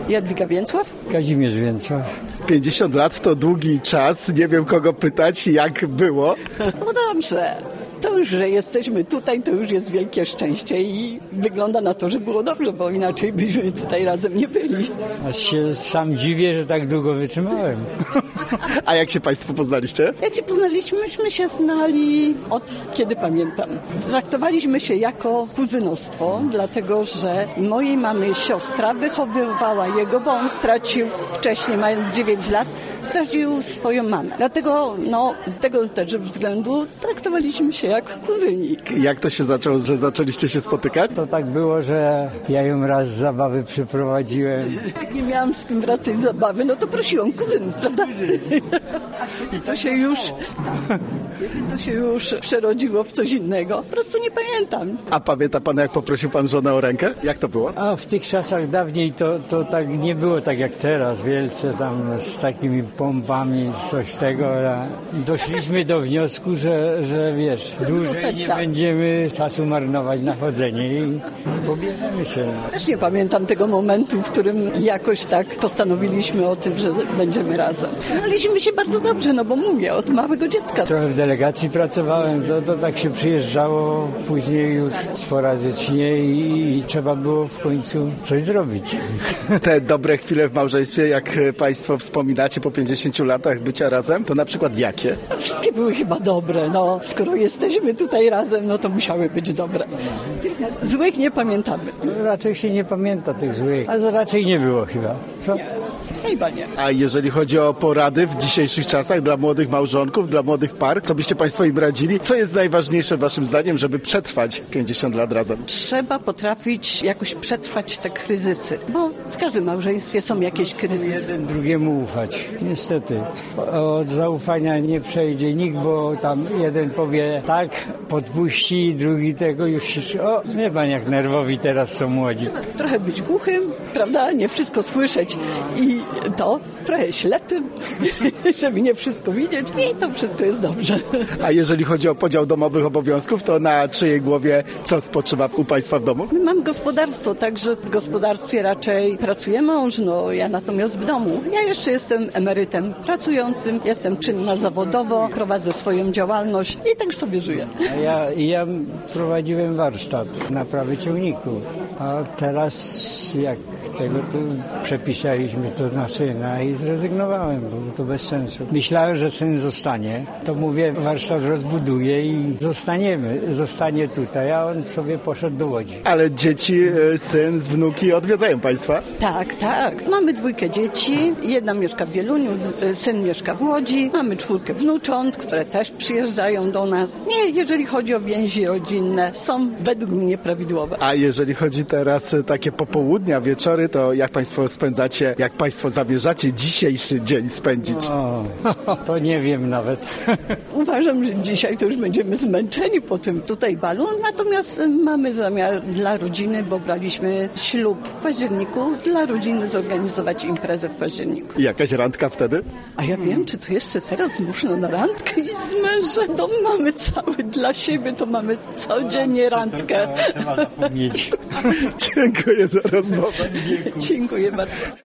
Jadwiga Więcław. Kazimierz Więcław. 50 lat to długi czas, nie wiem kogo pytać, jak było. No dobrze. To już, że jesteśmy tutaj, to już jest wielkie szczęście i wygląda na to, że było dobrze, bo inaczej byśmy tutaj razem nie byli. Aż się sam dziwię, że tak długo wytrzymałem. A jak się Państwo poznaliście? Jak się poznaliśmy, myśmy się znali od kiedy pamiętam. Traktowaliśmy się jako kuzynostwo, dlatego że mojej mamy siostra wychowywała jego, bo on stracił wcześniej, mając 9 lat, stracił swoją mamę. Dlatego, tego też względu traktowaliśmy się jak kuzyni. Jak to się zaczęło, że zaczęliście się spotykać? To tak było, że ja ją raz z zabawy przyprowadziłem. Jak nie miałam z kim wracać z zabawy, no to prosiłam kuzynów, prawda? I to się już przerodziło w coś innego. Po prostu nie pamiętam. A pamięta pan, jak poprosił pan żonę o rękę? Jak to było? A w tych czasach dawniej to tak nie było tak jak teraz, wielce tam z takimi pompami, coś tego. Doszliśmy do wniosku, że wiesz, dłużej nie będziemy czasu marnować na chodzenie i pobierzemy się. Też nie pamiętam tego momentu, w którym jakoś tak postanowiliśmy o tym, że będziemy razem. Znaliśmy się bardzo dobrze, no bo mówię, od małego dziecka. Trochę w delegacji pracowałem, to tak się przyjeżdżało później już sporadycznie i trzeba było w końcu coś zrobić. Te dobre chwile w małżeństwie, jak Państwo wspominacie po 50 latach bycia razem, to na przykład jakie? No, wszystkie były chyba dobre, skoro jesteśmy tutaj razem, no to musiały być dobre. Złych nie pamiętamy. To raczej się nie pamięta tych złych, ale to raczej nie było chyba, co? Nie. Chyba nie. A jeżeli chodzi o porady w dzisiejszych czasach dla młodych małżonków, dla młodych par, co byście Państwo im radzili? Co jest najważniejsze waszym zdaniem, żeby przetrwać 50 lat razem? Trzeba potrafić jakoś przetrwać te kryzysy, bo w każdym małżeństwie są jakieś kryzysy. Jeden drugiemu ufać. Niestety. Od zaufania nie przejdzie nikt, bo tam jeden powie tak, podpuści, drugi tego już się... O, nie pan jak nerwowi teraz są młodzi. Trochę być głuchym, prawda? Nie wszystko słyszeć i to trochę ślepym, żeby nie wszystko widzieć i to wszystko jest dobrze. A jeżeli chodzi o podział domowych obowiązków, to na czyjej głowie co spoczywa u Państwa w domu? Mam gospodarstwo, także w gospodarstwie raczej pracuje mąż, ja natomiast w domu. Ja jeszcze jestem emerytem pracującym, jestem czynna zawodowo, prowadzę swoją działalność i tak sobie żyję. Ja prowadziłem warsztat naprawy ciągników, a teraz jak tego to przepisaliśmy to na syna i zrezygnowałem, bo to bez sensu. Myślałem, że syn zostanie, to mówię, warsztat rozbuduję i zostanie tutaj, a on sobie poszedł do Łodzi. Ale dzieci, syn, wnuki odwiedzają Państwa? Tak. Mamy 2 dzieci, jedna mieszka w Wieluniu, syn mieszka w Łodzi, mamy 4 wnucząt, które też przyjeżdżają do nas. Nie, jeżeli chodzi o więzi rodzinne, są według mnie prawidłowe. A jeżeli chodzi teraz takie popołudnia, wieczory, to jak Państwo spędzacie, jak Państwo zamierzacie dzisiejszy dzień spędzić? To nie wiem nawet. Uważam, że dzisiaj to już będziemy zmęczeni po tym tutaj balu, natomiast mamy zamiar dla rodziny, bo braliśmy ślub w październiku, dla rodziny zorganizować imprezę w październiku. I jakaś randka wtedy? A ja wiem, czy to jeszcze teraz można na randkę iść z mężem? To mamy cały dla siebie, to mamy codziennie randkę. Trzeba zapomnieć. Dziękuję za rozmowę. Dziękuję bardzo.